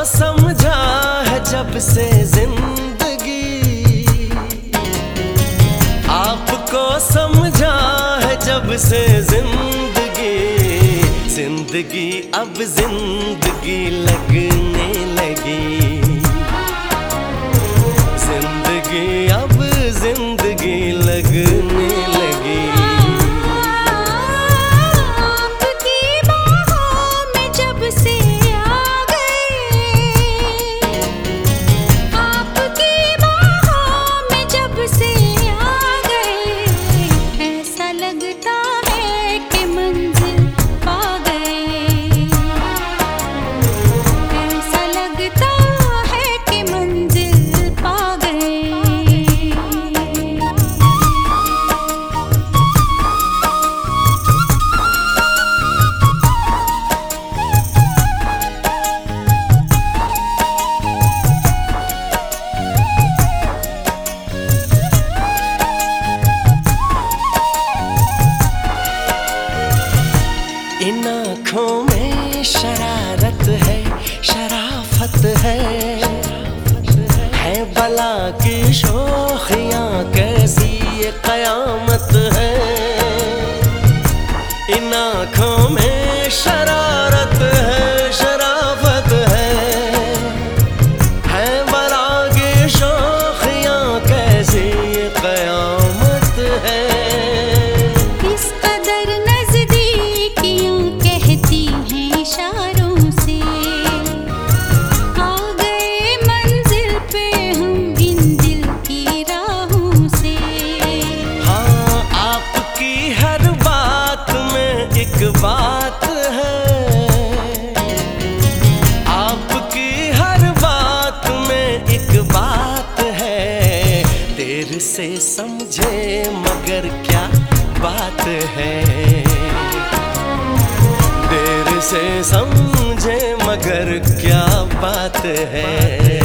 समझा है जब से जिंदगी, आपको समझा है जब से जिंदगी, जिंदगी अब जिंदगी लगने लगी, जिंदगी अब जिंदगी लगने लगी। इन आँखों में शरारत है, शराफत है बला की शोखियाँ कैसी ये कयामत है। इन आँखों में शरारत है, शराफत है बला की शोखियाँ कैसी ये कयामत है। बात है आपकी हर बात में एक बात है, देर से समझे मगर क्या बात है, देर से समझे मगर क्या बात है।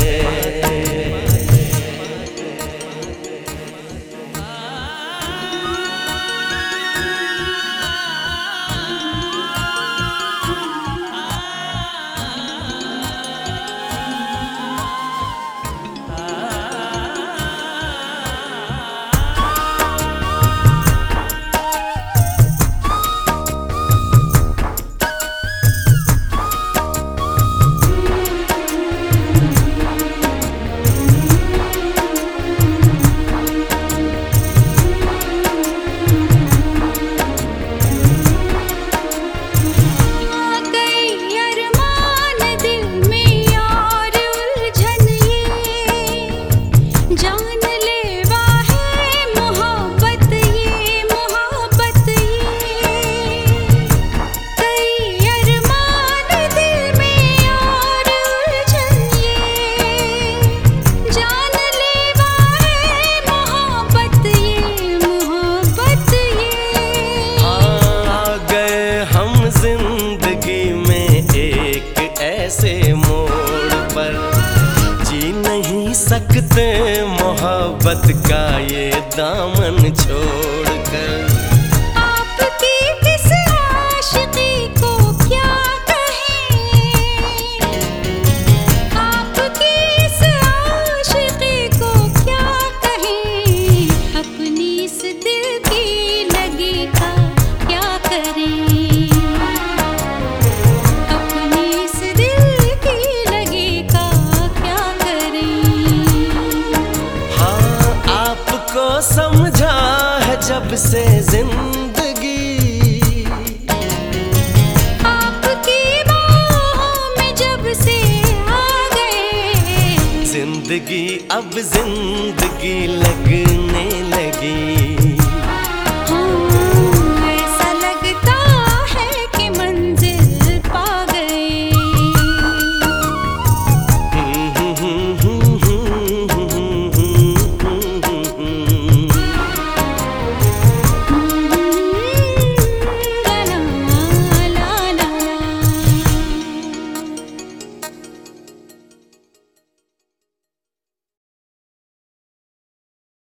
जिंदगी में एक ऐसे मोड़ पर जी नहीं सकते मोहब्बत का ये दामन छोड़कर। आपकी किस आशिकी को क्या कहें, आपकी इस आशिकी को क्या कहें, अपनी इस दिल की लगी का क्या करें, समझा है जब से जिंदगी, आपकी बाहों में जब से आ गए, जिंदगी अब जिंदगी लगने लगी।